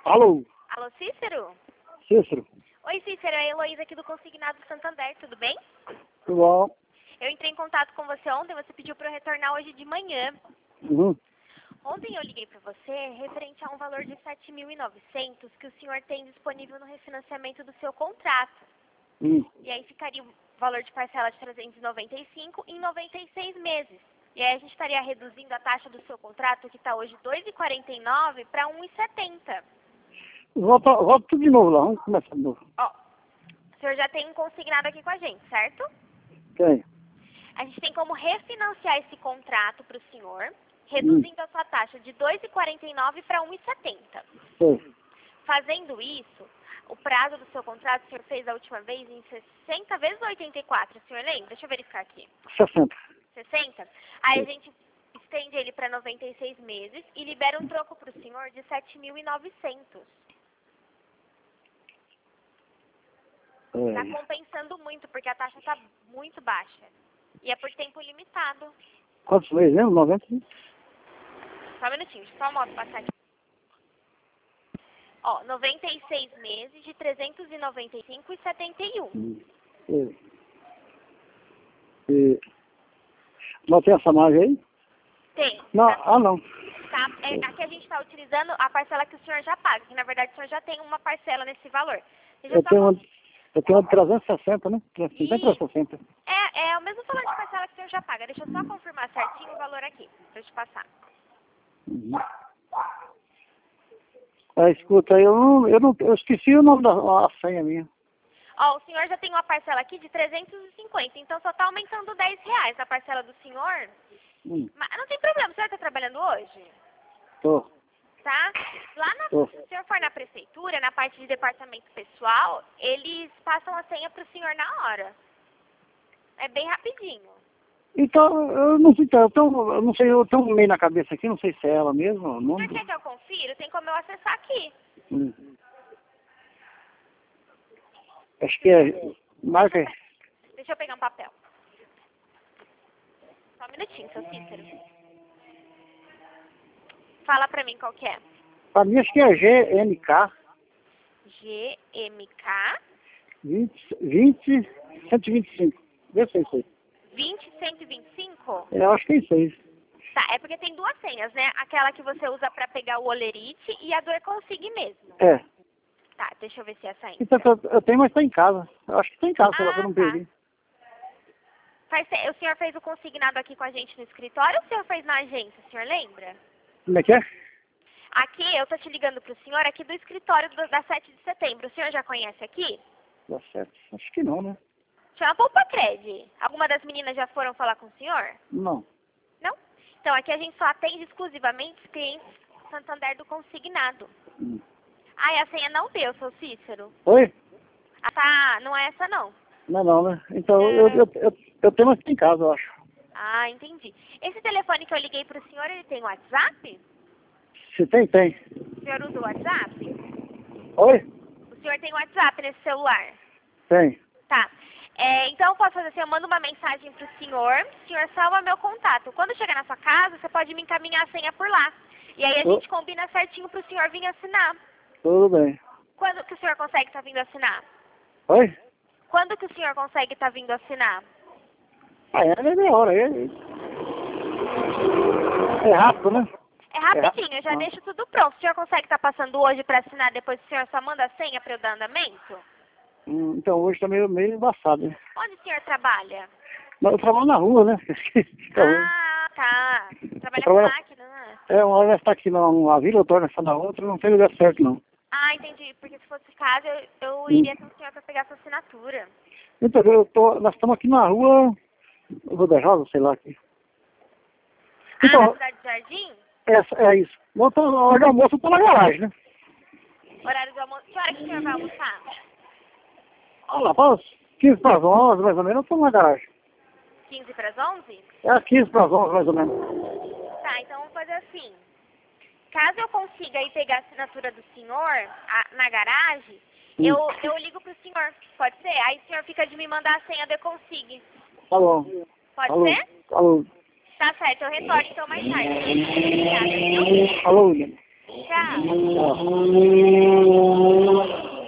Alô, Alô, Cícero? Cícero, Oi, Cícero, é a Heloísa aqui do Consignado Santander, tudo bem? tudo bom? Eu entrei em contato com você ontem, você pediu para eu retornar hoje de manhã. Uhum. Ontem eu liguei para você referente a um valor de 7.900 que o senhor tem disponível no refinanciamento do seu contrato. E aí ficaria o valor de parcela de 395 em 96 meses. E aí a gente estaria reduzindo a taxa do seu contrato, que está hoje 2,49 para 1,70. Volta tudo de novo lá, vamos começar de novo. Ó, o senhor já tem um consignado aqui com a gente, certo? Tem. A gente tem como refinanciar esse contrato para o senhor, reduzindo a sua taxa de 2,49 para 1,70. Sei. Fazendo isso, o prazo do seu contrato o senhor fez a última vez em 60 vezes 84, o senhor lembra? Deixa eu verificar aqui. 60. 60? Aí a gente estende ele para 96 meses e libera um troco para o senhor de 7.900. Está compensando muito, porque a taxa está muito baixa. E é por tempo limitado. Quantos meses mesmo? 90? Só um minutinho, deixa eu só a moto passar aqui. Ó, 96 meses de 395,71. Sei. E... Não tem essa margem aí? Tem. Não, Tá, não. tá, aqui a gente está utilizando a parcela que o senhor já paga, que na verdade o senhor já tem uma parcela nesse valor. Eu tenho uma de 360, né? 350 ou 360. É o mesmo valor de parcela que o senhor já paga. Deixa eu só confirmar certinho o valor aqui, pra eu te passar. Escuta, eu esqueci o nome da senha minha. Ó, o senhor já tem uma parcela aqui de 350, então só tá aumentando R$10 a parcela do senhor. Mas não tem problema, o senhor tá trabalhando hoje? Tô. Tá? Lá se o senhor for na prefeitura, na parte de departamento pessoal, eles passam a senha pro senhor na hora. É bem rapidinho. Então, eu não sei, eu não sei, eu tenho um meio na cabeça aqui, não sei se é ela mesmo. O senhor quer que eu confira? Tem como eu acessar aqui. Acho que é. Marca aí. Deixa eu pegar um papel. Só um minutinho, seu Cícero. Fala pra mim qual que é. Pra mim acho que é GMK GMK 125. Vê se é isso aí. 20125? Eu acho que é isso aí. Tá, é porque tem duas senhas, né? Aquela que você usa pra pegar o olerite e a do Econsig mesmo. É. Tá, deixa eu ver se é essa aí. Então, eu tenho, mas tá em casa. Eu acho que tá em casa, sei lá, que eu não perdi. O senhor fez o consignado aqui com a gente no escritório ou o senhor fez na agência? O senhor lembra? Como é que é? Aqui, eu tô te ligando pro senhor aqui do escritório da 7 de setembro. O senhor já conhece aqui? Tá certo. Acho que não, né? Chama Poupa Cred. Alguma das meninas já foram falar com o senhor? Não. Não? Então, aqui a gente só atende exclusivamente os clientes Santander do consignado. Ah, e a senha não deu, seu Cícero? Oi? Ah, tá. Não é essa, não. Não, né? Então, eu tenho aqui em casa, eu acho. Ah, entendi. Esse telefone que eu liguei pro senhor, ele tem WhatsApp? Se tem, tem. O senhor usa o WhatsApp? Oi? O senhor tem WhatsApp nesse celular? Tem. Tá. Então eu posso fazer assim, eu mando uma mensagem pro senhor, o senhor salva meu contato. Quando chegar na sua casa, você pode me encaminhar a senha por lá. E aí a gente combina certinho pro senhor vir assinar. Tudo bem. Quando que o senhor consegue estar vindo assinar? Oi? Quando que o senhor consegue estar vindo assinar? É meia hora. É rápido, né? É rapidinho, eu já deixo tudo pronto. O senhor consegue estar passando hoje para assinar, depois o senhor só manda a senha para eu dar andamento? Então hoje tá meio embaçado, né? Onde o senhor trabalha? Mas eu trabalho na rua, né? Ah, tá. Trabalha com máquina, né? Uma hora vai estar aqui numa vila, outra hora vai estar na outra, não tem lugar certo, não. Ah, entendi. Porque se fosse caso, eu iria com o senhor para pegar sua assinatura. Então, nós estamos aqui na rua Rua da Rosa, sei lá aqui. Então, na Cidade do Jardim? É isso. A hora do almoço eu tô na garagem, né? Horário do almoço. Que hora que o senhor vai almoçar? Olha lá, para 15 para as 11, mais ou menos, eu tô na garagem. 15 para as 11? É 15 para as 11, mais ou menos. Tá, então vamos fazer assim. Caso eu consiga ir pegar a assinatura do senhor na garagem, eu ligo pro senhor. Pode ser? Aí o senhor fica de me mandar a senha do Econsig. Tá bom. Pode ser? Alô. Tá certo, eu retorno então mais tarde. Obrigada, viu? Alô, Tchau. Tchau.